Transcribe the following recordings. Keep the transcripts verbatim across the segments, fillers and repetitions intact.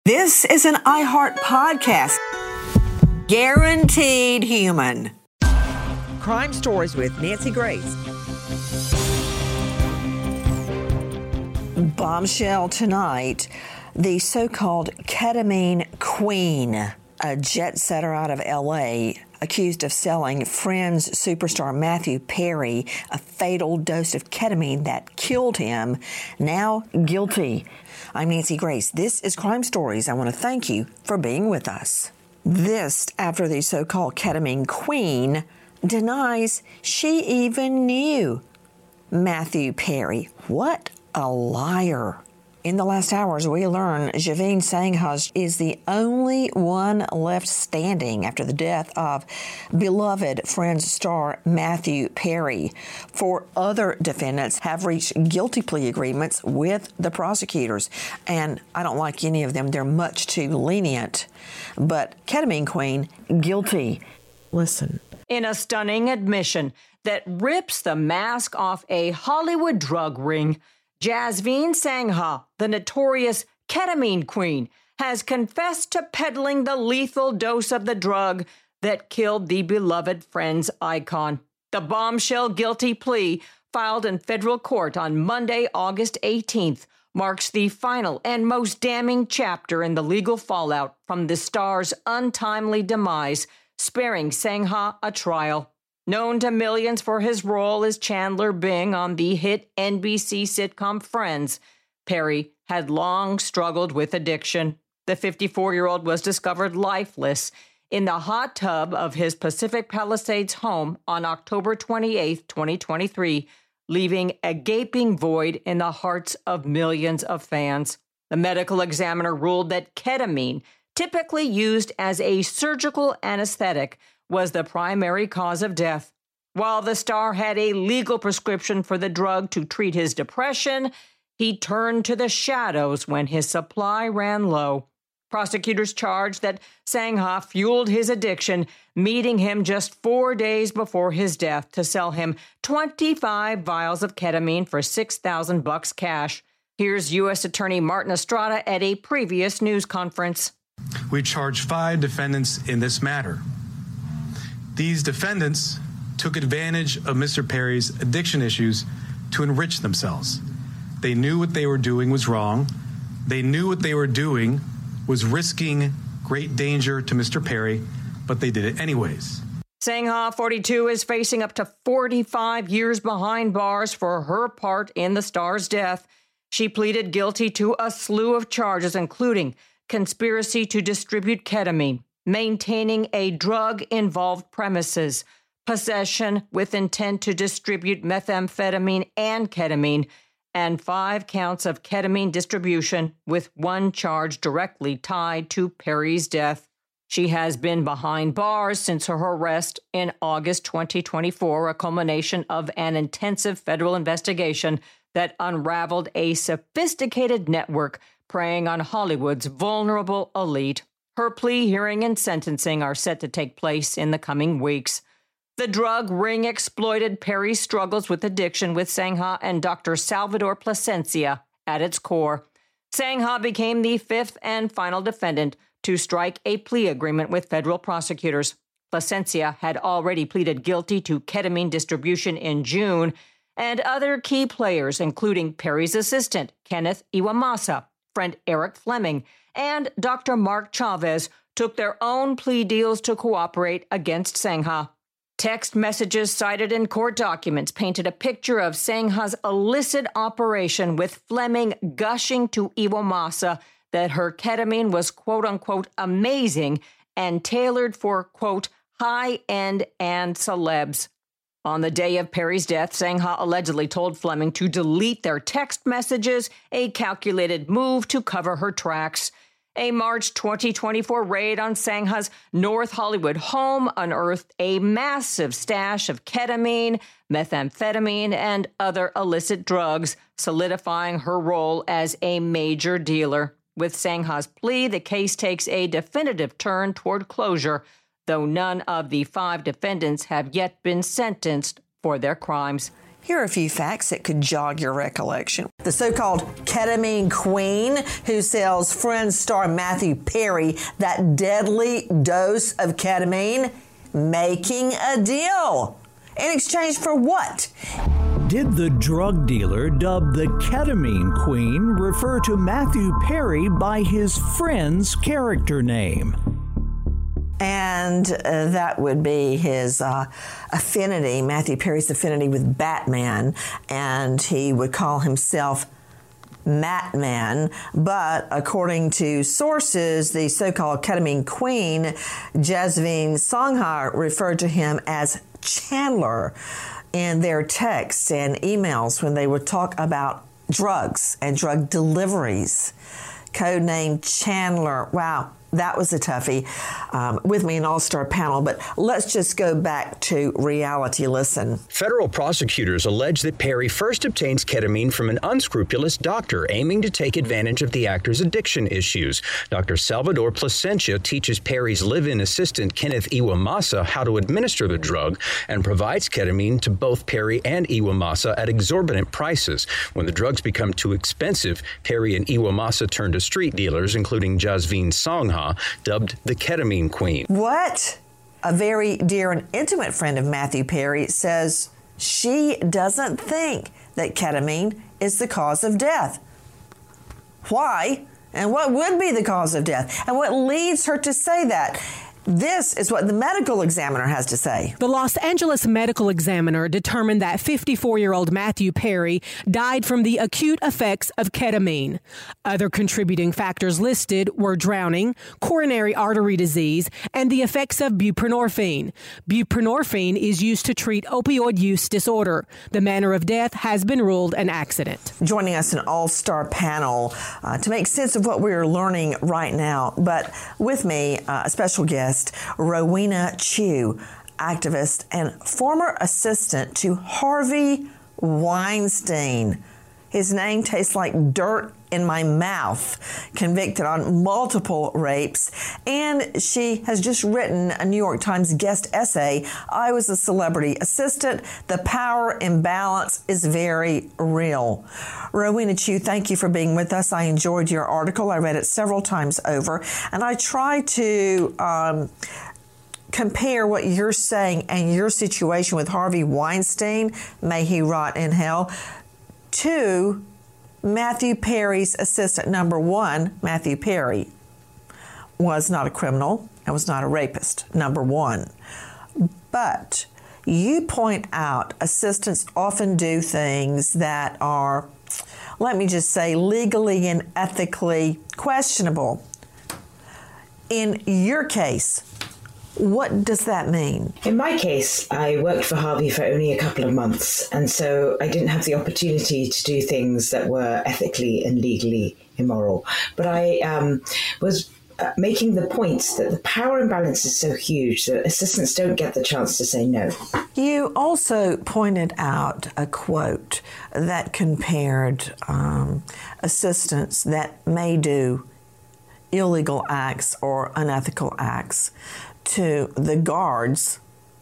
This is an iHeart podcast. Guaranteed human. Crime Stories with Nancy Grace. Bombshell tonight. The so-called ketamine queen, a jet setter out of L A, accused of selling Friends superstar Matthew Perry a fatal dose of ketamine that killed him, now guilty. I'm Nancy Grace. This is Crime Stories. I want to thank you for being with us. This after the so-called ketamine queen denies she even knew Matthew Perry. What a liar. In the last hours, we learn Javine Sangha is the only one left standing after the death of beloved Friends star Matthew Perry. Four other defendants have reached guilty plea agreements with the prosecutors, and I don't like any of them. They're much too lenient. But ketamine queen, guilty. Listen. In a stunning admission that rips the mask off a Hollywood drug ring, Jasvine Sangha, the notorious ketamine queen, has confessed to peddling the lethal dose of the drug that killed the beloved Friends icon. The bombshell guilty plea, filed in federal court on Monday, August eighteenth, marks the final and most damning chapter in the legal fallout from the star's untimely demise, sparing Sangha a trial. Known to millions for his role as Chandler Bing on the hit N B C sitcom Friends, Perry had long struggled with addiction. The fifty-four-year-old was discovered lifeless in the hot tub of his Pacific Palisades home on October twenty-eighth, twenty twenty-three, leaving a gaping void in the hearts of millions of fans. The medical examiner ruled that ketamine, typically used as a surgical anesthetic, was the primary cause of death. While the star had a legal prescription for the drug to treat his depression, he turned to the shadows when his supply ran low. Prosecutors charged that Sangha fueled his addiction, meeting him just four days before his death to sell him twenty-five vials of ketamine for six thousand bucks cash. Here's U S Attorney Martin Estrada at a previous news conference. We charged five defendants in this matter. These defendants took advantage of Mister Perry's addiction issues to enrich themselves. They knew what they were doing was wrong. They knew what they were doing was risking great danger to Mister Perry, but they did it anyways. Sangha, forty-two, is facing up to forty-five years behind bars for her part in the star's death. She pleaded guilty to a slew of charges, including conspiracy to distribute ketamine, maintaining a drug-involved premises, possession with intent to distribute methamphetamine and ketamine, and five counts of ketamine distribution, with one charge directly tied to Perry's death. She has been behind bars since her arrest in August twenty twenty-four, a culmination of an intensive federal investigation that unraveled a sophisticated network preying on Hollywood's vulnerable elite. Her plea hearing and sentencing are set to take place in the coming weeks. The drug ring exploited Perry's struggles with addiction, with Sangha and Doctor Salvador Plasencia at its core. Sangha became the fifth and final defendant to strike a plea agreement with federal prosecutors. Plasencia had already pleaded guilty to ketamine distribution in June, and other key players, including Perry's assistant, Kenneth Iwamasa, friend Eric Fleming, and Doctor Mark Chavez, took their own plea deals to cooperate against Sangha. Text messages cited in court documents painted a picture of Sangha's illicit operation, with Fleming gushing to Iwamasa that her ketamine was quote-unquote amazing and tailored for, quote, high-end and celebs. On the day of Perry's death, Sangha allegedly told Fleming to delete their text messages, a calculated move to cover her tracks. A March twenty twenty-four raid on Sangha's North Hollywood home unearthed a massive stash of ketamine, methamphetamine, and other illicit drugs, solidifying her role as a major dealer. With Sangha's plea, the case takes a definitive turn toward closure, though none of the five defendants have yet been sentenced for their crimes. Here are a few facts that could jog your recollection. The so-called ketamine queen who sells Friends star Matthew Perry that deadly dose of ketamine, making a deal. In exchange for what? Did the drug dealer dubbed the ketamine queen refer to Matthew Perry by his friend's character name? And uh, that would be his uh, affinity, Matthew Perry's affinity with Batman, and he would call himself Matman. But according to sources, the so-called ketamine queen, Jasveen Songha, referred to him as Chandler in their texts and emails when they would talk about drugs and drug deliveries. Codename Chandler. Wow. That was a toughie. Um, with me, an all-star panel, but let's just go back to reality. Listen. Federal prosecutors allege that Perry first obtains ketamine from an unscrupulous doctor aiming to take advantage of the actor's addiction issues. Doctor Salvador Plasencia teaches Perry's live-in assistant, Kenneth Iwamasa, how to administer the drug and provides ketamine to both Perry and Iwamasa at exorbitant prices. When the drugs become too expensive, Perry and Iwamasa turn to street dealers, including Jasveen Songha, dubbed the ketamine queen. What? A very dear and intimate friend of Matthew Perry says she doesn't think that ketamine is the cause of death. Why? And what would be the cause of death? And what leads her to say that? This is what the medical examiner has to say. The Los Angeles medical examiner determined that fifty-four-year-old Matthew Perry died from the acute effects of ketamine. Other contributing factors listed were drowning, coronary artery disease, and the effects of buprenorphine. Buprenorphine is used to treat opioid use disorder. The manner of death has been ruled an accident. Joining us, an all-star panel uh, to make sense of what we're learning right now. But with me, uh, a special guest, Rowena Chiu, activist and former assistant to Harvey Weinstein. His name tastes like dirt in my mouth. Convicted on multiple rapes, and she has just written a New York Times guest essay, I Was a Celebrity Assistant. The power imbalance is very real. Rowena Chiu, thank you for being with us. I enjoyed your article. I read it several times over, and I tried to um, compare what you're saying and your situation with Harvey Weinstein, may he rot in hell, to Matthew Perry's assistant. Number one, Matthew Perry was not a criminal and was not a rapist, number one. But you point out assistants often do things that are, let me just say, legally and ethically questionable. In your case, what does that mean? In my case, I worked for Harvey for only a couple of months, and so I didn't have the opportunity to do things that were ethically and legally immoral. But I um, was uh, making the points that the power imbalance is so huge that assistants don't get the chance to say no. You also pointed out a quote that compared um, assistants that may do illegal acts or unethical acts to the guards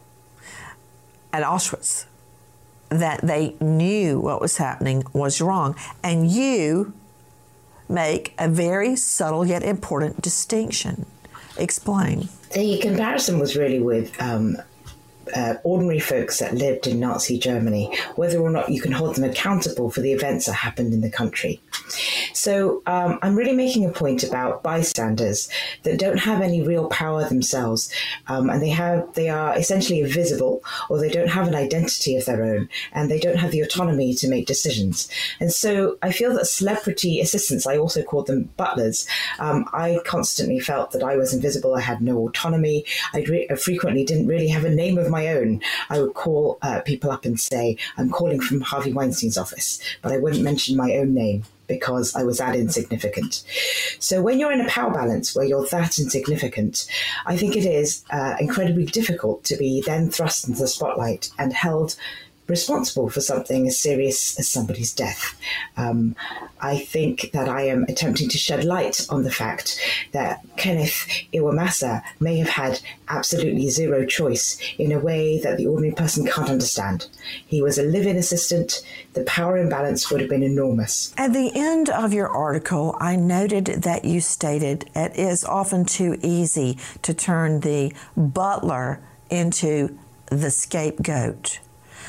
at Auschwitz, that they knew what was happening was wrong. And you make a very subtle yet important distinction. Explain. The comparison was really with um, uh, ordinary folks that lived in Nazi Germany, whether or not you can hold them accountable for the events that happened in the country. So um, I'm really making a point about bystanders that don't have any real power themselves, um, and they have they are essentially invisible, or they don't have an identity of their own, and they don't have the autonomy to make decisions. And so I feel that celebrity assistants, I also called them butlers, um, I constantly felt that I was invisible. I had no autonomy. I re- frequently didn't really have a name of my own. I would call uh, people up and say, I'm calling from Harvey Weinstein's office, but I wouldn't mention my own name, because I was that insignificant. So when you're in a power balance where you're that insignificant, I think it is uh, incredibly difficult to be then thrust into the spotlight and held responsible for something as serious as somebody's death. Um, I think that I am attempting to shed light on the fact that Kenneth Iwamasa may have had absolutely zero choice in a way that the ordinary person can't understand. He was a live-in assistant. The power imbalance would have been enormous. At the end of your article, I noted that you stated it is often too easy to turn the butler into the scapegoat.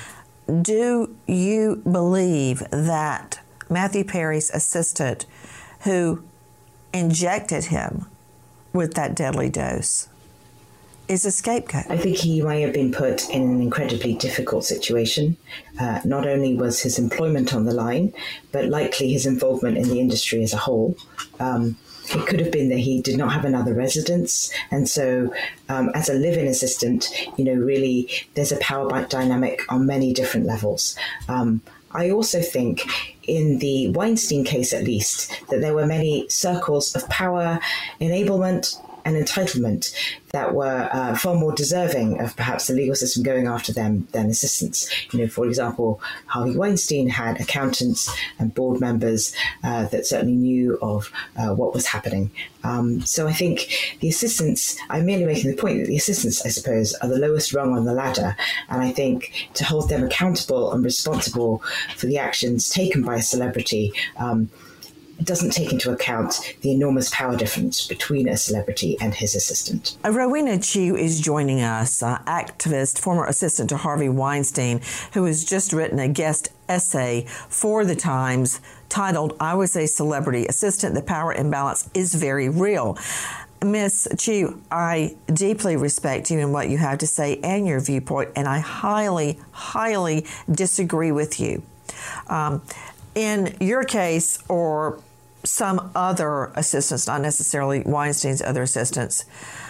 Do you believe that Matthew Perry's assistant, who injected him with that deadly dose, is a scapegoat? I think he may have been put in an incredibly difficult situation. Uh, not only was his employment on the line, but likely his involvement in the industry as a whole. Um, It could have been that he did not have another residence. And so um, as a live-in assistant, you know, really there's a power dynamic on many different levels. Um, I also think in the Weinstein case, at least, that there were many circles of power, enablement, and entitlement that were uh, far more deserving of perhaps the legal system going after them than assistants. You know, for example, Harvey Weinstein had accountants and board members uh, that certainly knew of uh, what was happening. Um, so I think the assistants, I'm merely making the point that the assistants, I suppose, are the lowest rung on the ladder. And I think to hold them accountable and responsible for the actions taken by a celebrity um, doesn't take into account the enormous power difference between a celebrity and his assistant. Rowena Chiu is joining us, uh, activist, former assistant to Harvey Weinstein, who has just written a guest essay for The Times titled, "I Was a Celebrity Assistant, The Power Imbalance is Very Real." Miss Chiu, I deeply respect you and what you have to say and your viewpoint, and I highly, highly disagree with you. Um, in your case, or some other assistants, not necessarily Weinstein's other assistants,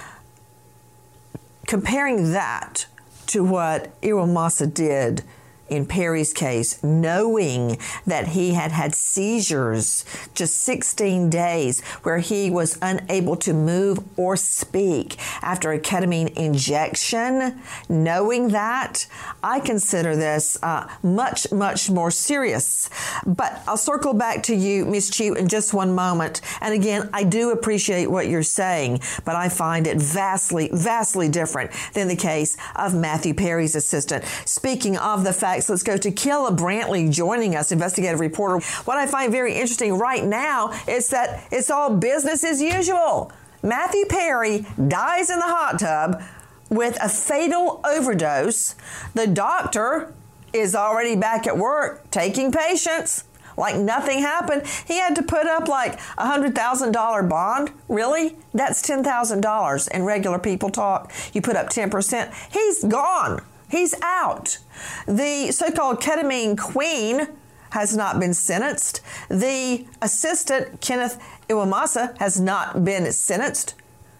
comparing that to what Iwamasa did in Perry's case, knowing that he had had seizures just sixteen days where he was unable to move or speak after a ketamine injection, knowing that, I consider this uh, much, much more serious. But I'll circle back to you, Miz Chiu, in just one moment. And again, I do appreciate what you're saying, but I find it vastly, vastly different than the case of Matthew Perry's assistant. Speaking of the fact, let's go to Kayla Brantley joining us, investigative reporter. What I find very interesting right now is that it's all business as usual. Matthew Perry dies in the hot tub with a fatal overdose. The doctor is already back at work taking patients like nothing happened. He had to put up like a one hundred thousand dollars bond. Really? That's ten thousand dollars in regular people talk. You put up ten percent. He's gone. He's out. The so-called ketamine queen has not been sentenced. The assistant, Kenneth Iwamasa, has not been sentenced.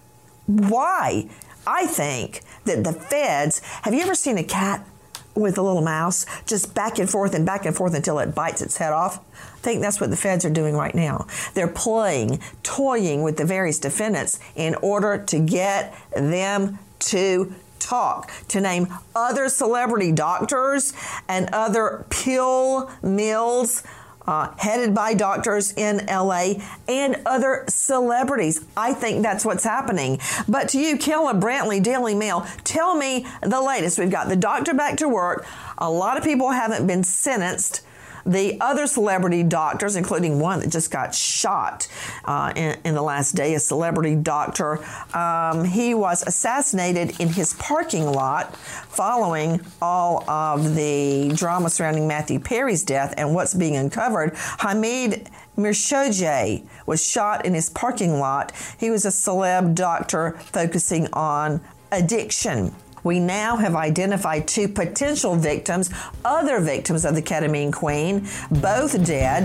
Why? I think that the feds, have you ever seen a cat with a little mouse just back and forth and back and forth until it bites its head off? I think that's what the feds are doing right now. They're playing, toying with the various defendants in order to get them to talk, to name other celebrity doctors and other pill mills uh, headed by doctors in L A and other celebrities. I think that's what's happening. But to you, Kayla Brantley, Daily Mail, tell me the latest. We've got the doctor back to work. A lot of people haven't been sentenced. The other celebrity doctors, including one that just got shot uh, in, in the last day, a celebrity doctor, um, he was assassinated in his parking lot following all of the drama surrounding Matthew Perry's death and what's being uncovered. Hamid Mirshoje was shot in his parking lot. He was a celeb doctor focusing on addiction. We now have identified two potential victims, other victims of the ketamine queen, both dead.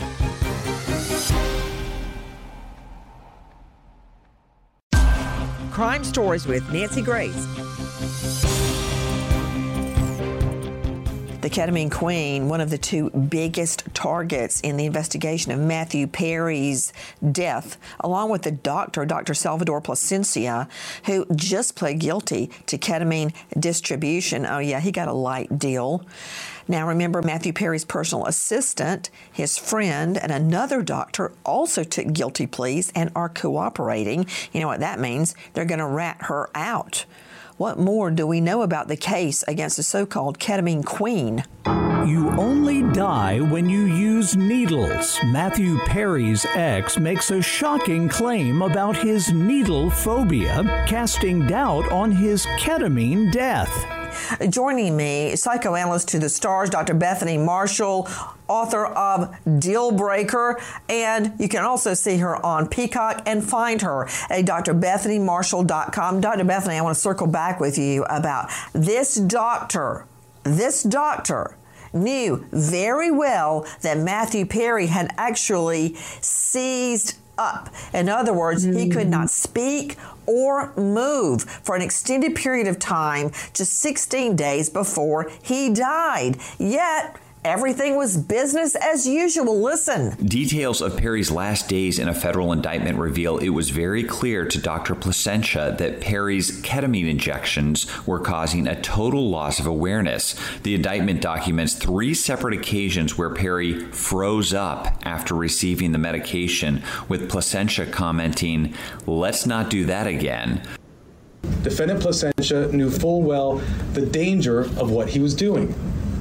Crime Stories with Nancy Grace. The ketamine queen, one of the two biggest targets in the investigation of Matthew Perry's death, along with the doctor, Doctor Salvador Plasencia, who just pled guilty to ketamine distribution. Oh, yeah, he got a light deal. Now, remember, Matthew Perry's personal assistant, his friend, and another doctor also took guilty pleas and are cooperating. You know what that means? They're going to rat her out. What more do we know about the case against the so-called ketamine queen? You only die when you use needles. Matthew Perry's ex makes a shocking claim about his needle phobia, casting doubt on his ketamine death. Joining me, psychoanalyst to the stars, Doctor Bethany Marshall, author of Deal Breaker, and you can also see her on Peacock and find her at d r bethany marshall dot com. Doctor Bethany, I want to circle back with you about this doctor. This doctor knew very well that Matthew Perry had actually seized up. In other words, mm-hmm. he could not speak or move for an extended period of time, just sixteen days before he died. Yet, everything was business as usual. Listen. Details of Perry's last days in a federal indictment reveal it was very clear to Doctor Plasencia that Perry's ketamine injections were causing a total loss of awareness. The indictment documents three separate occasions where Perry froze up after receiving the medication, with Plasencia commenting, "Let's not do that again." Defendant Plasencia knew full well the danger of what he was doing.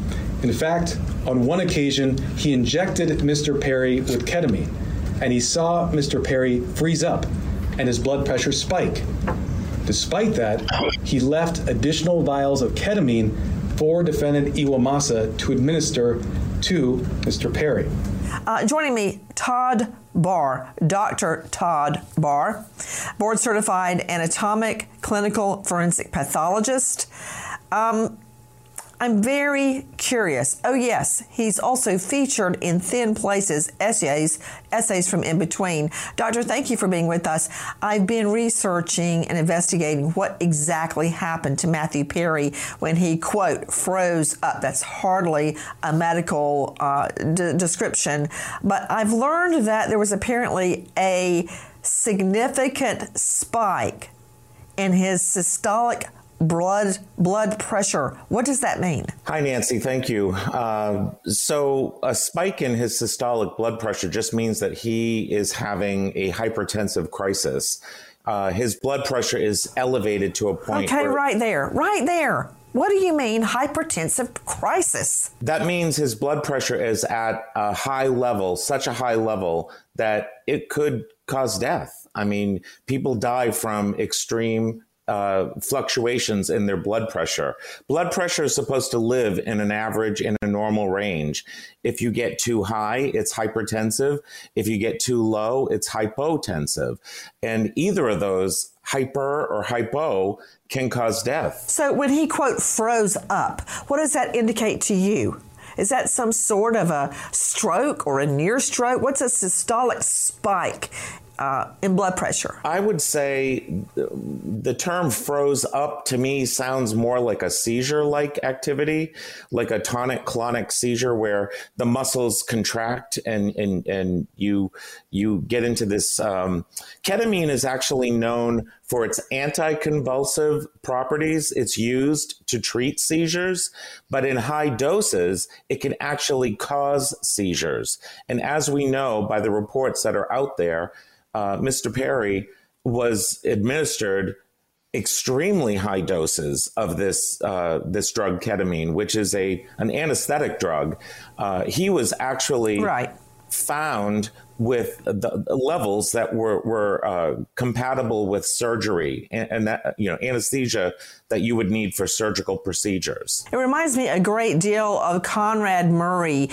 In fact, on one occasion, he injected Mister Perry with ketamine, and he saw Mister Perry freeze up and his blood pressure spike. Despite that, he left additional vials of ketamine for defendant Iwamasa to administer to Mister Perry. Uh, joining me, Todd Barr, Doctor Todd Barr, board-certified anatomic clinical forensic pathologist. Um, I'm very curious. Oh, yes, he's also featured in Thin Places essays, essays from In Between. Doctor, thank you for being with us. I've been researching and investigating what exactly happened to Matthew Perry when he, quote, froze up. That's hardly a medical uh, d- description. But I've learned that there was apparently a significant spike in his systolic blood blood pressure. What does that mean? Hi, Nancy. Thank you. Uh, so a spike in his systolic blood pressure just means that he is having a hypertensive crisis. Uh, his blood pressure is elevated to a point. Okay, where, right there, right there. What do you mean hypertensive crisis? That means his blood pressure is at a high level, such a high level that it could cause death. I mean, people die from extreme Uh, fluctuations in their blood pressure. Blood pressure is supposed to live in an average, in a normal range. If you get too high, it's hypertensive. If you get too low, it's hypotensive. And either of those, hyper or hypo, can cause death. So when he, quote, froze up, what does that indicate to you? Is that some sort of a stroke or a near stroke? What's a systolic spike Uh, in blood pressure? I would say the term froze up to me sounds more like a seizure-like activity, like a tonic-clonic seizure where the muscles contract and and and you you get into this. Um, ketamine is actually known for its anticonvulsive properties. It's used to treat seizures, but in high doses, it can actually cause seizures. And as we know by the reports that are out there, Uh, Mister Perry was administered extremely high doses of this uh, this drug ketamine, which is a an anesthetic drug. Uh, he was actually right. found with the levels that were were uh, compatible with surgery and, and that you know anesthesia that you would need for surgical procedures. It reminds me a great deal of Conrad Murray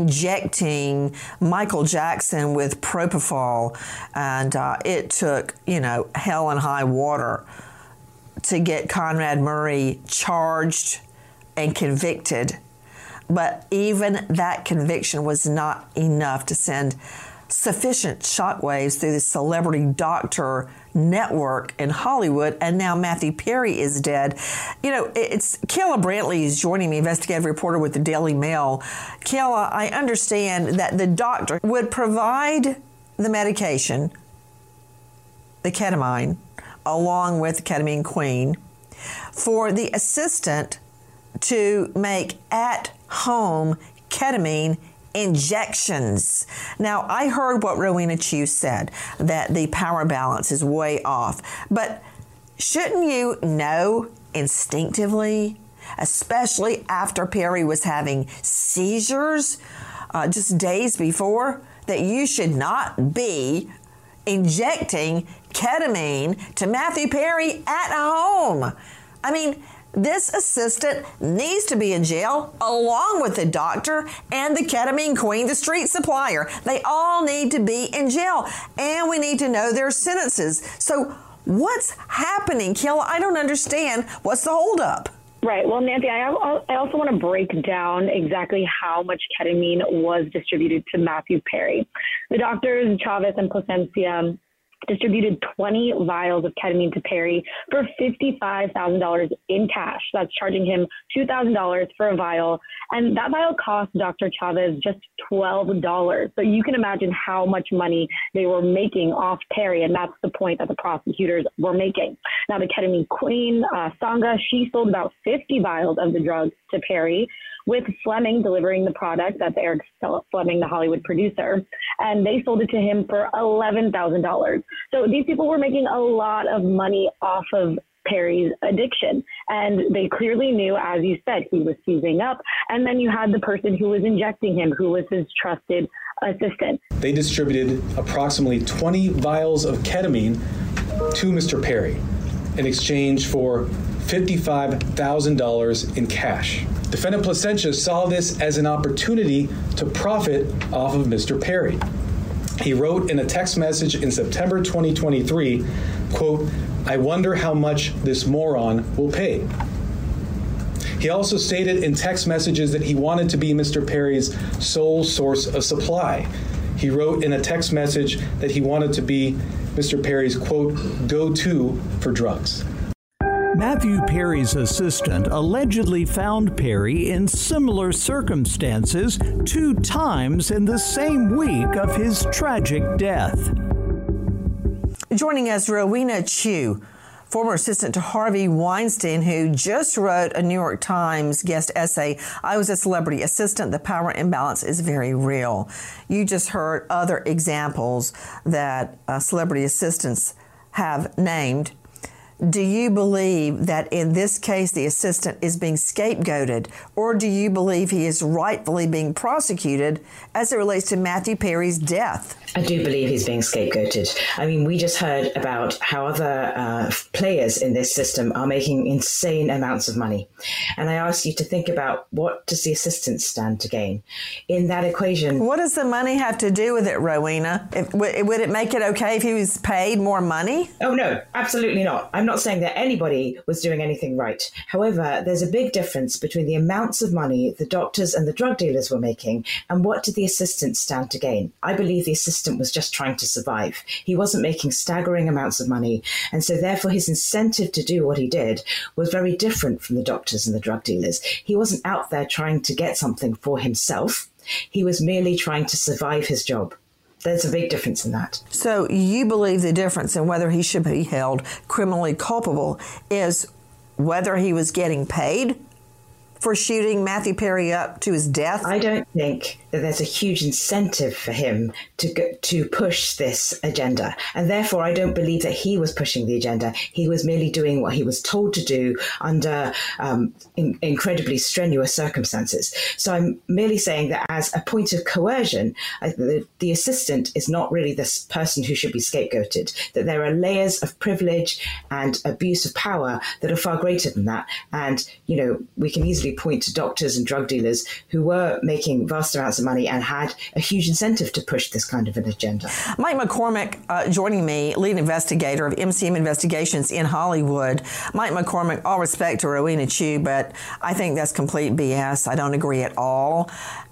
injecting Michael Jackson with propofol, and uh, it took you know hell and high water to get Conrad Murray charged and convicted. But even that conviction was not enough to send sufficient shockwaves through the celebrity doctor network in Hollywood, and now Matthew Perry is dead. You know, it's Kayla Brantley is joining me, investigative reporter with the Daily Mail. Kayla, I understand that the doctor would provide the medication, the ketamine, along with the ketamine queen, for the assistant to make at-home ketamine injections. Now, I heard what Rowena Chiu said, that the power balance is way off. But shouldn't you know instinctively, especially after Perry was having seizures uh, just days before, that you should not be injecting ketamine to Matthew Perry at home? I mean, this assistant needs to be in jail along with the doctor and the ketamine queen, the street supplier. They all need to be in jail, and we need to know their sentences. So what's happening, Kayla? I don't understand. What's the holdup? Right. Well, Nancy, I, I also want to break down exactly how much ketamine was distributed to Matthew Perry. The doctors, Chavez and Plasencia, distributed twenty vials of ketamine to Perry for fifty-five thousand dollars in cash. That's charging him two thousand dollars for a vial. And that vial cost Doctor Chavez just twelve dollars. So you can imagine how much money they were making off Perry. And that's the point that the prosecutors were making. Now, the ketamine queen, uh, Sangha, she sold about fifty vials of the drug to Perry, with Fleming delivering the product. That's Eric Fleming, the Hollywood producer. And they sold it to him for eleven thousand dollars. So these people were making a lot of money off of Perry's addiction. And they clearly knew, as you said, he was seizing up. And then you had the person who was injecting him, who was his trusted assistant. They distributed approximately twenty vials of ketamine to Mister Perry in exchange for fifty-five thousand dollars in cash. Defendant Plasencia saw this as an opportunity to profit off of Mister Perry. He wrote in a text message in September twenty twenty-three, quote, "I wonder how much this moron will pay." He also stated in text messages that he wanted to be Mister Perry's sole source of supply. He wrote in a text message that he wanted to be Mister Perry's, quote, "go-to for drugs." Matthew Perry's assistant allegedly found Perry in similar circumstances two times in the same week of his tragic death. Joining us, Rowena Chiu, former assistant to Harvey Weinstein, who just wrote a New York Times guest essay, "I was a celebrity assistant. The power imbalance is very real." You just heard other examples that uh, celebrity assistants have named. Do you believe that in this case the assistant is being scapegoated, or do you believe he is rightfully being prosecuted as it relates to Matthew Perry's death? I do believe he's being scapegoated. I mean, we just heard about how other uh, players in this system are making insane amounts of money. And I ask you to think about, what does the assistant stand to gain in that equation? What does the money have to do with it, Rowena? If, w- would it make it okay if he was paid more money? Oh, no, absolutely not. I'm not saying that anybody was doing anything right. However, there's a big difference between the amounts of money the doctors and the drug dealers were making and what did the assistant stand to gain. I believe the assistant was just trying to survive. He wasn't making staggering amounts of money. And so therefore his incentive to do what he did was very different from the doctors and the drug dealers. He wasn't out there trying to get something for himself. He was merely trying to survive his job. There's a big difference in that. So you believe the difference in whether he should be held criminally culpable is whether he was getting paid for shooting Matthew Perry up to his death? I don't think that there's a huge incentive for him to go, to push this agenda. And therefore, I don't believe that he was pushing the agenda. He was merely doing what he was told to do under um, in, incredibly strenuous circumstances. So I'm merely saying that as a point of coercion, I, the, the assistant is not really this person who should be scapegoated, that there are layers of privilege and abuse of power that are far greater than that. And, you know, we can easily point to doctors and drug dealers who were making vast amounts of money and had a huge incentive to push this kind of an agenda. Mike McCormick uh, joining me, lead investigator of M C M Investigations in Hollywood. Mike McCormick, all respect to Rowena Chiu, but I think that's complete B S. I don't agree at all.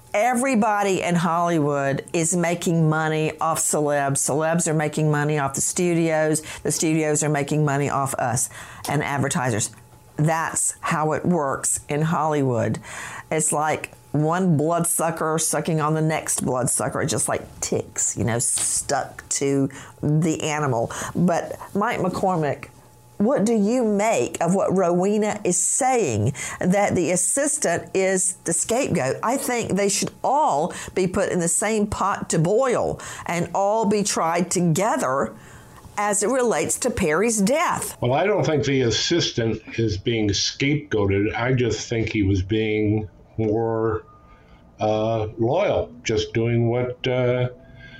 everybody in Hollywood is making money off celebs. Celebs are making money off the studios. The studios are making money off us and advertisers. That's how it works in Hollywood. It's like one bloodsucker sucking on the next bloodsucker. It just like ticks, you know, stuck to the animal. But Mike McCormick, what do you make of what Rowena is saying, that the assistant is the scapegoat? I think they should all be put in the same pot to boil and all be tried together as it relates to Perry's death. Well, I don't think the assistant is being scapegoated. I just think he was being more uh, loyal, just doing what uh,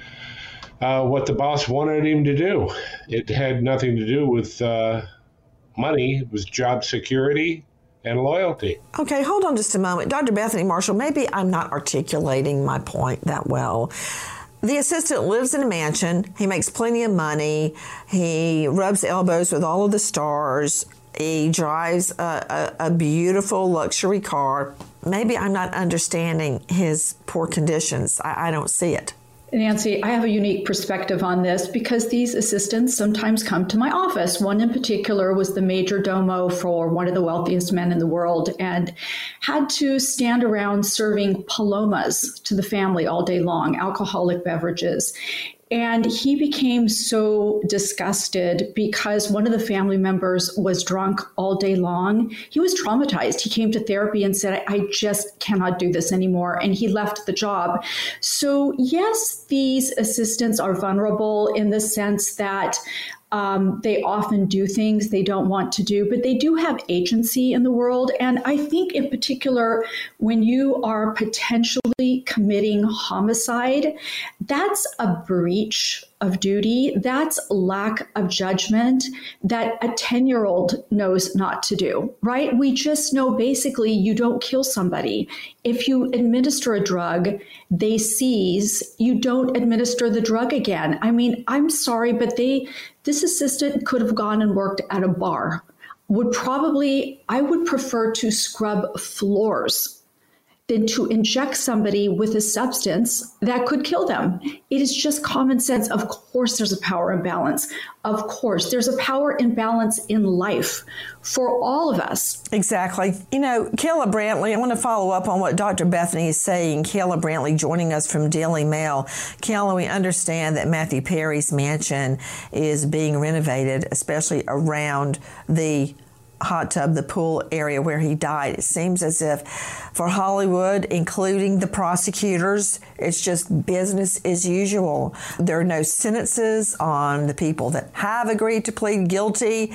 uh, what the boss wanted him to do. It had nothing to do with uh, money. It was job security and loyalty. Okay, hold on just a moment. Doctor Bethany Marshall, maybe I'm not articulating my point that well. The assistant lives in a mansion. He makes plenty of money. He rubs elbows with all of the stars. He drives a, a, a beautiful luxury car. Maybe I'm not understanding his poor conditions. I, I don't see it. Nancy, I have a unique perspective on this because these assistants sometimes come to my office. One in particular was the major domo for one of the wealthiest men in the world and had to stand around serving palomas to the family all day long, alcoholic beverages. And he became so disgusted because one of the family members was drunk all day long. He was traumatized. He came to therapy and said, I just cannot do this anymore. And he left the job. So yes, these assistants are vulnerable in the sense that Um, they often do things they don't want to do, but they do have agency in the world. And I think in particular, when you are potentially committing homicide, that's a breach of duty. That's lack of judgment that a ten-year-old knows not to do, right? We just know basically you don't kill somebody. If you administer a drug, they seize, you don't administer the drug again. I mean, I'm sorry, but they, this assistant could have gone and worked at a bar. Would probably, I would prefer to scrub floors than to inject somebody with a substance that could kill them. It is just common sense. Of course, there's a power imbalance. Of course, there's a power imbalance in life for all of us. Exactly. You know, Kayla Brantley, I want to follow up on what Doctor Bethany is saying. Kayla Brantley joining us from Daily Mail. Kayla, we understand that Matthew Perry's mansion is being renovated, especially around the hot tub, the pool area where he died. It seems as if for Hollywood, including the prosecutors, it's just business as usual. There are no sentences on the people that have agreed to plead guilty.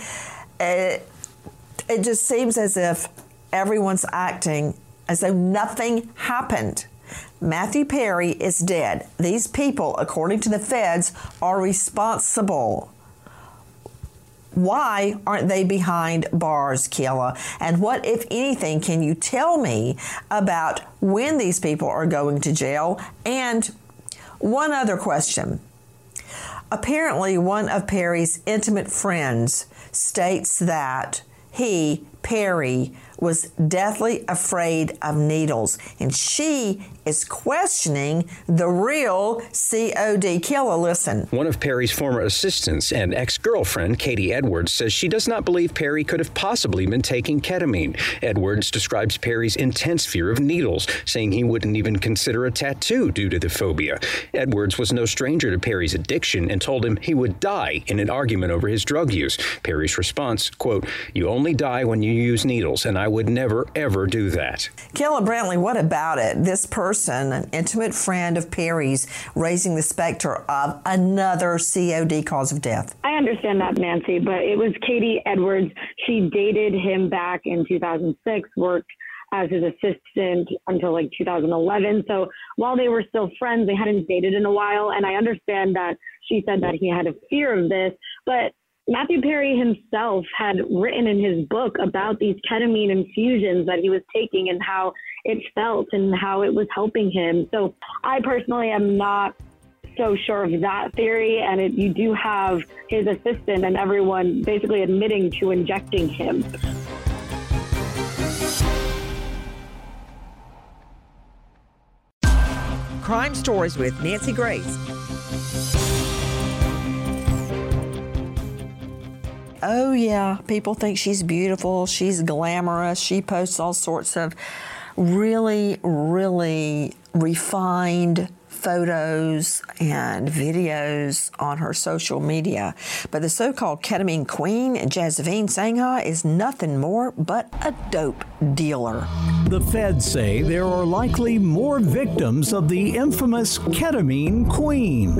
It, it just seems as if everyone's acting as though nothing happened. Matthew Perry is dead. These people, according to the feds, are responsible. Why aren't they behind bars, Kayla? And what, if anything, can you tell me about when these people are going to jail? And one other question. Apparently, one of Perry's intimate friends states that he, Perry, was deathly afraid of needles, and she is questioning the real C O D. Kayla, listen. One of Perry's former assistants and ex-girlfriend, Katie Edwards, says she does not believe Perry could have possibly been taking ketamine. Edwards describes Perry's intense fear of needles, saying he wouldn't even consider a tattoo due to the phobia. Edwards was no stranger to Perry's addiction and told him he would die in an argument over his drug use. Perry's response, quote, "You only die when you use needles, and I would never, ever do that." Kayla Brantley, what about it? This person, an intimate friend of Perry's, raising the specter of another C O D cause of death. I understand that, Nancy, but it was Katie Edwards. She dated him back in two thousand six, worked as his assistant until like two thousand eleven. So while they were still friends, they hadn't dated in a while. And I understand that she said that he had a fear of this, but Matthew Perry himself had written in his book about these ketamine infusions that he was taking and how it felt and how it was helping him. So I personally am not so sure of that theory. And it, you do have his assistant and everyone basically admitting to injecting him. Crime Stories with Nancy Grace. Oh, yeah, people think she's beautiful. She's glamorous. She posts all sorts of really, really refined photos and videos on her social media. But the so-called ketamine queen, Jasveen Sangha, is nothing more but a dope dealer. The feds say there are likely more victims of the infamous ketamine queen.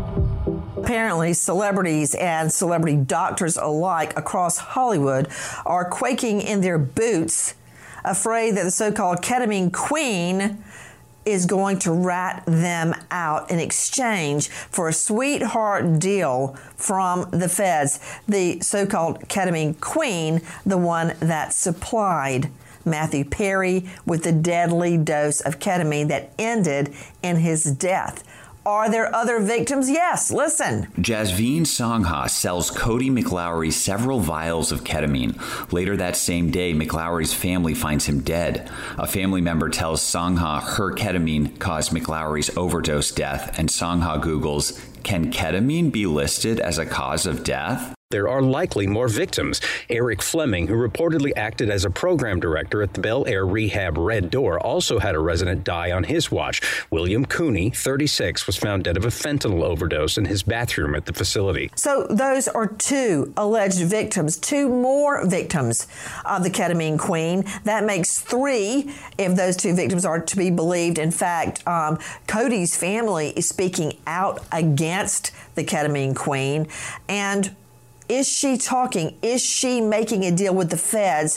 Apparently, celebrities and celebrity doctors alike across Hollywood are quaking in their boots, afraid that the so-called ketamine queen is going to rat them out in exchange for a sweetheart deal from the feds. The so-called ketamine queen, the one that supplied Matthew Perry with the deadly dose of ketamine that ended in his death. Are there other victims? Yes, listen. Jasveen Sangha sells Cody McLaury several vials of ketamine. Later that same day, McLaury's family finds him dead. A family member tells Sangha her ketamine caused McLaury's overdose death, and Sangha Googles, "Can ketamine be listed as a cause of death?" There are likely more victims. Eric Fleming, who reportedly acted as a program director at the Bel Air Rehab Red Door, also had a resident die on his watch. William Cooney, thirty-six, was found dead of a fentanyl overdose in his bathroom at the facility. So those are two alleged victims, two more victims of the ketamine queen. That makes three if those two victims are to be believed. In fact, um, Cody's family is speaking out against the ketamine queen. And is she talking? Is she making a deal with the feds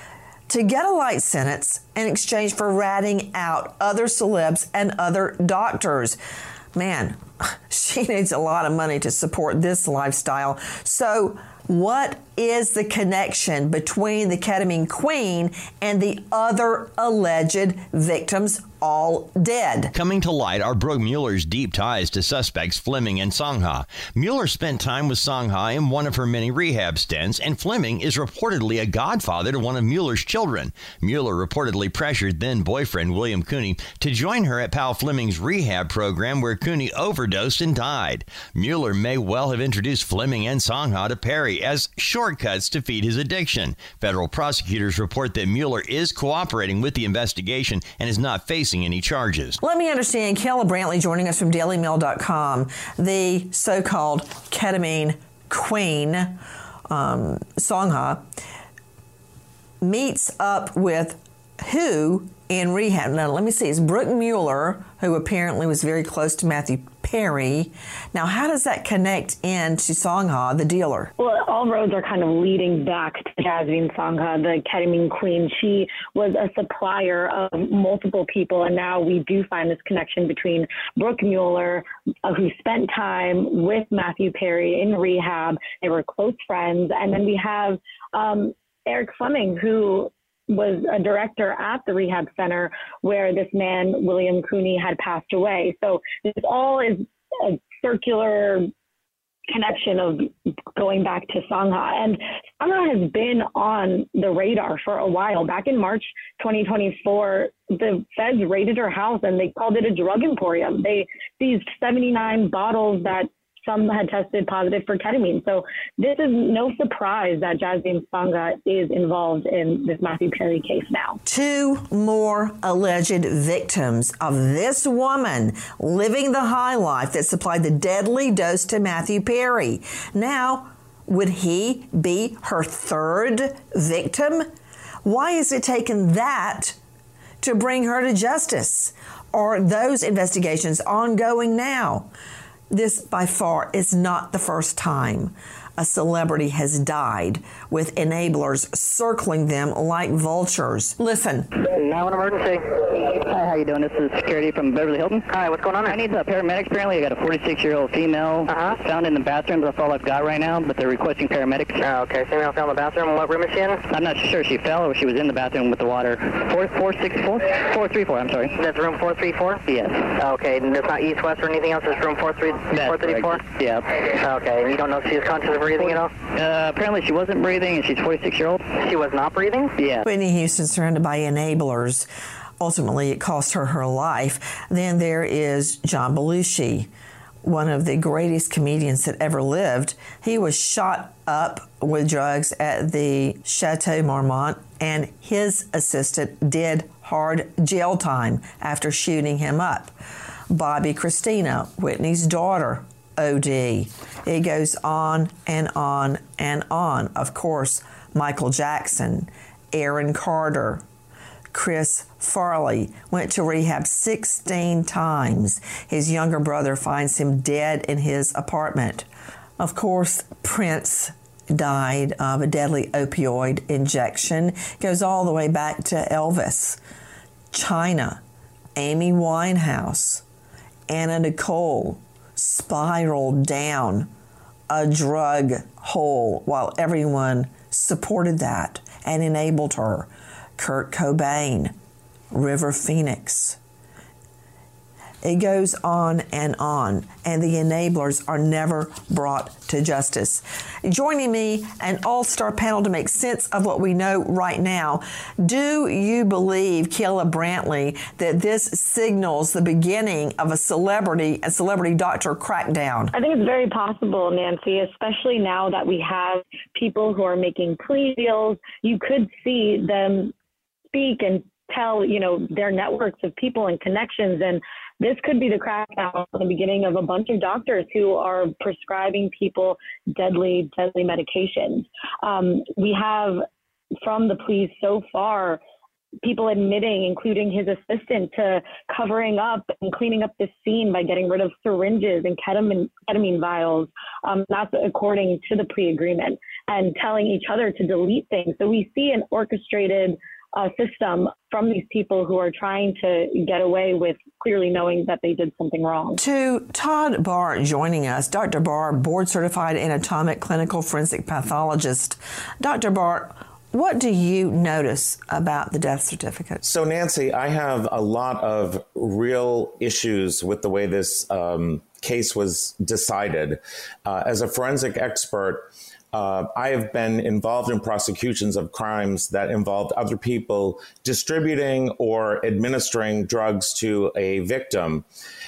to get a light sentence in exchange for ratting out other celebs and other doctors? Man, she needs a lot of money to support this lifestyle. So what is the connection between the ketamine queen and the other alleged victims, all dead? Coming to light are Brooke Mueller's deep ties to suspects Fleming and Sangha. Mueller spent time with Sangha in one of her many rehab stints, and Fleming is reportedly a godfather to one of Mueller's children. Mueller reportedly pressured then-boyfriend William Cooney to join her at Pal Fleming's rehab program, where Cooney overdosed and died. Mueller may well have introduced Fleming and Sangha to Perry as shortcuts to feed his addiction. Federal prosecutors report that Mueller is cooperating with the investigation and is not facing any charges. Let me understand. Kayla Brantley joining us from Daily Mail dot com. The so-called ketamine queen, um, Sangha, meets up with who in rehab? Now, let me see. It's Brooke Mueller, who apparently was very close to Matthew Perry. Now, how does that connect into Sangha, the dealer? Well, all roads are kind of leading back to Jasveen Sangha, the ketamine queen. She was a supplier of multiple people, and now we do find this connection between Brooke Mueller, uh, who spent time with Matthew Perry in rehab. They were close friends. And then we have um, Eric Fleming, who was a director at the rehab center where this man, William Cooney, had passed away. So this all is a circular connection of going back to Sangha. And Sangha has been on the radar for a while. Back in March twenty twenty-four, the feds raided her house and they called it a drug emporium. They seized seventy-nine bottles that some had tested positive for ketamine. So this is no surprise that Jasveen Sangha is involved in this Matthew Perry case now. Two more alleged victims of this woman living the high life that supplied the deadly dose to Matthew Perry. Now, would he be her third victim? Why is it taking that to bring her to justice? Are those investigations ongoing now? This, by far, is not the first time a celebrity has died with enablers circling them like vultures. Listen. Now an emergency. Hi, how you doing? This is security from Beverly Hilton. Hi, what's going on there? I need a paramedic. Apparently, I got a forty-six-year-old female uh-huh. found in the bathroom. That's all I've got right now, but they're requesting paramedics. Oh, okay. Female found in the bathroom. What room is she in? I'm not sure. She fell or she was in the bathroom with the water. four four six four? four three four, I'm sorry. That's room four three four? Yes. Okay, and it's not east, west, or anything else? It's room four three four? Yeah. Okay, and you don't know if she's conscious of breathing at all? Uh, apparently she wasn't breathing, and she's forty-six-year-old. She was not breathing? Yeah. Whitney Houston surrounded by enablers. ultimately it cost her her life. Then there is John Belushi, one of the greatest comedians that ever lived. He was shot up with drugs at the Chateau Marmont, and his assistant did hard jail time after shooting him up. Bobby Christina, Whitney's daughter, O D. It goes on and on and on. Of course, Michael Jackson, Aaron Carter, Chris Farley went to rehab sixteen times. His younger brother finds him dead in his apartment. Of course, Prince died of a deadly opioid injection. Goes all the way back to Elvis. China, Amy Winehouse, Anna Nicole spiraled down a drug hole while everyone supported that and enabled her. Kurt Cobain, River Phoenix. It goes on and on, and the enablers are never brought to justice. Joining me, an all-star panel to make sense of what we know right now. Do you believe, Keila Brantley, that this signals the beginning of a celebrity, a celebrity doctor crackdown? I think it's very possible, Nancy, especially now that we have people who are making plea deals. You could see them speak and tell, you know, their networks of people and connections, and this could be the crackdown, the beginning of a bunch of doctors who are prescribing people deadly, deadly medications. Um, we have, from the pleas so far, people admitting, including his assistant, to covering up and cleaning up this scene by getting rid of syringes and ketamine, ketamine vials. Um, that's according to the plea agreement, and telling each other to delete things. So we see an orchestrated Uh, system from these people who are trying to get away with clearly knowing that they did something wrong. To Todd Barr joining us, Doctor Barr, board-certified anatomic clinical forensic pathologist. Doctor Barr, what do you notice about the death certificate? So, Nancy, I have a lot of real issues with the way this um, case was decided. Uh, as a forensic expert, Uh, I have been involved in prosecutions of crimes that involved other people distributing or administering drugs to a victim.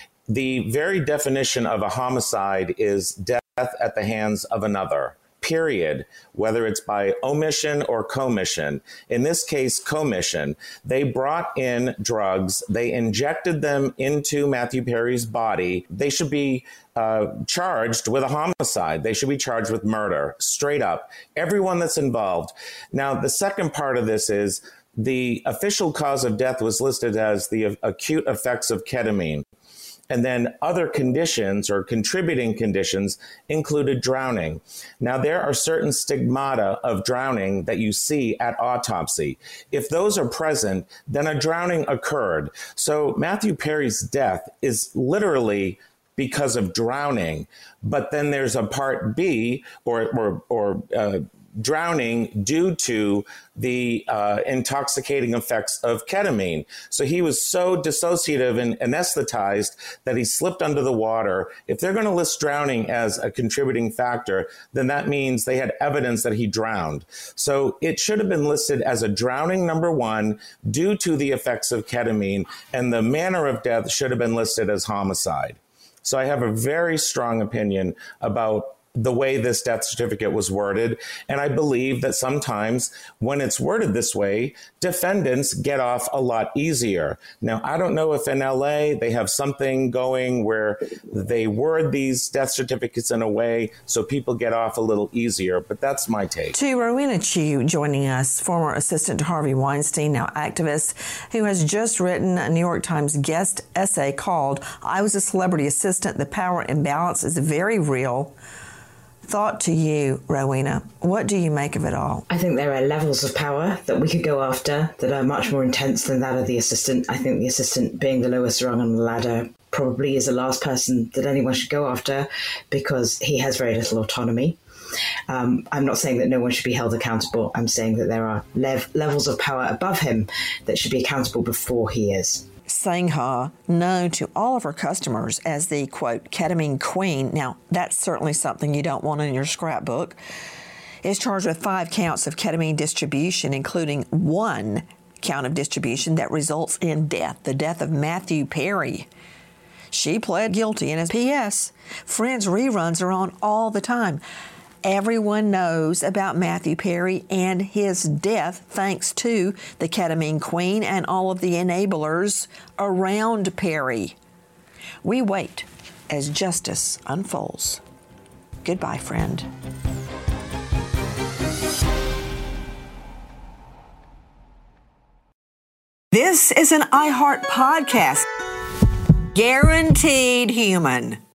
The very definition of a homicide is death at the hands of another, period, whether it's by omission or commission. In this case, commission. They brought in drugs. They injected them into Matthew Perry's body. They should be uh, charged with a homicide. They should be charged with murder, straight up. Everyone that's involved. Now, the second part of this is the official cause of death was listed as the acute effects of ketamine. And then other conditions or contributing conditions included drowning. Now, there are certain stigmata of drowning that you see at autopsy. If those are present, then a drowning occurred. So Matthew Perry's death is literally because of drowning. But then there's a part B or, or, or uh, drowning due to the uh, intoxicating effects of ketamine. So he was so dissociative and anesthetized that he slipped under the water. If they're going to list drowning as a contributing factor, then that means they had evidence that he drowned. So it should have been listed as a drowning, number one, due to the effects of ketamine, and the manner of death should have been listed as homicide. So I have a very strong opinion about the way this death certificate was worded. And I believe that sometimes when it's worded this way, defendants get off a lot easier. Now, I don't know if in L A they have something going where they word these death certificates in a way so people get off a little easier, but that's my take. To Rowena Chiu joining us, former assistant to Harvey Weinstein, now activist, who has just written a New York Times guest essay called "I Was a Celebrity Assistant. The Power Imbalance is Very Real." Thought to you, Rowena, what do you make of it all? I think there are levels of power that we could go after that are much more intense than that of the assistant. I think the assistant, being the lowest rung on the ladder, probably is the last person that anyone should go after because he has very little autonomy. Um, I'm not saying that no one should be held accountable. I'm saying that there are lev- levels of power above him that should be accountable before he is. Sangha, known to all of her customers as the, quote, ketamine queen, now that's certainly something you don't want in your scrapbook, is charged with five counts of ketamine distribution, including one count of distribution that results in death, the death of Matthew Perry. She pled guilty, and as P S, Friends reruns are on all the time. Everyone knows about Matthew Perry and his death thanks to the ketamine queen and all of the enablers around Perry. We wait as justice unfolds. Goodbye, friend. This is an iHeart podcast. Guaranteed human.